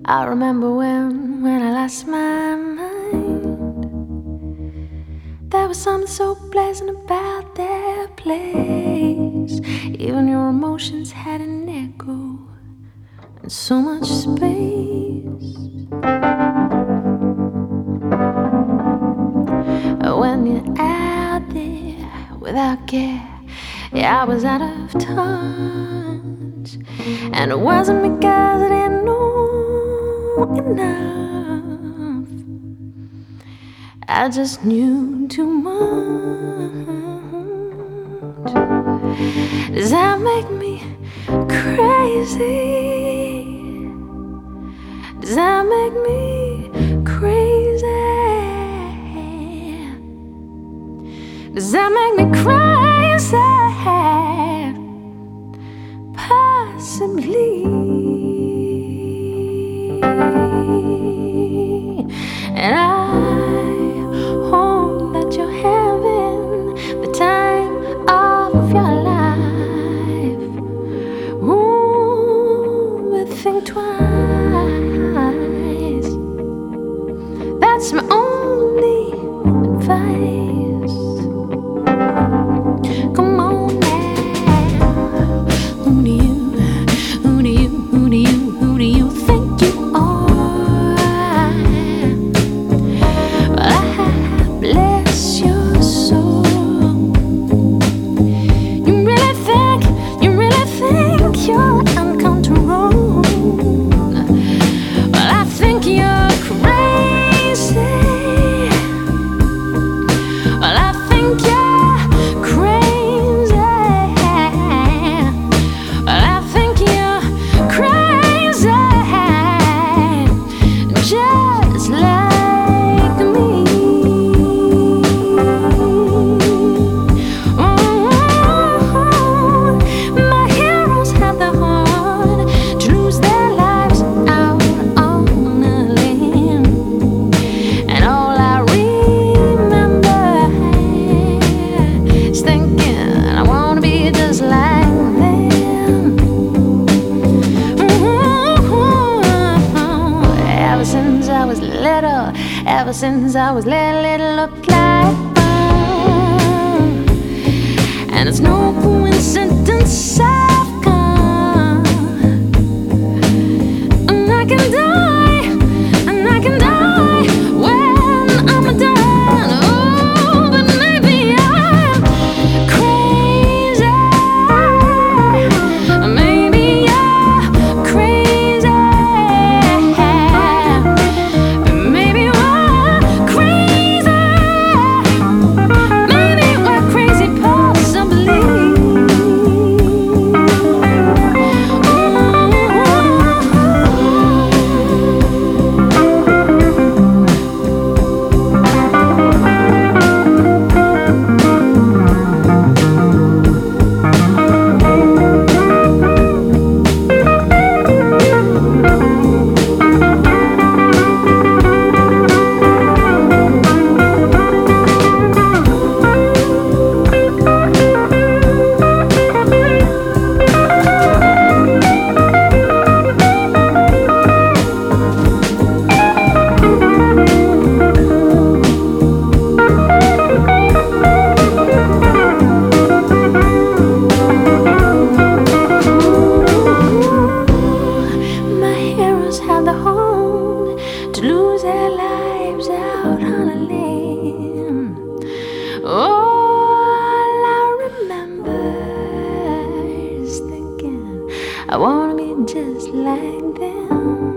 I remember when I lost my mind. There was something so pleasant about that place. Even your emotions had an echo and so much space. When you're out there without care, yeah, I was out of touch. And it wasn't because I didn't know enough, I just knew too much. Does that make me crazy? Does that make me crazy? Does that make me crazy? Possibly. And I hope that you're having the time of your life. Ooh, but think twice. That's my only advice. Come on now. Who do you think you are? Bless your soul. You really think you're uncontrollable? Well, I think you're crazy. Well, I think you're crazy. Well, I think you're crazy, just like me. My heroes had the heart to lose their lives out on a limb, and all I remember is thinking I wanna be just like them. Ever since I was little, it looked like fun. And it's no coincidence I've come. And I can die when I'm done. Oh, but maybe I'm crazy. Maybe you're crazy. Maybe we're crazy. Maybe we're crazy, possibly. Had the hope to lose their lives out on a limb. All I remember is thinking I wanna be just like them.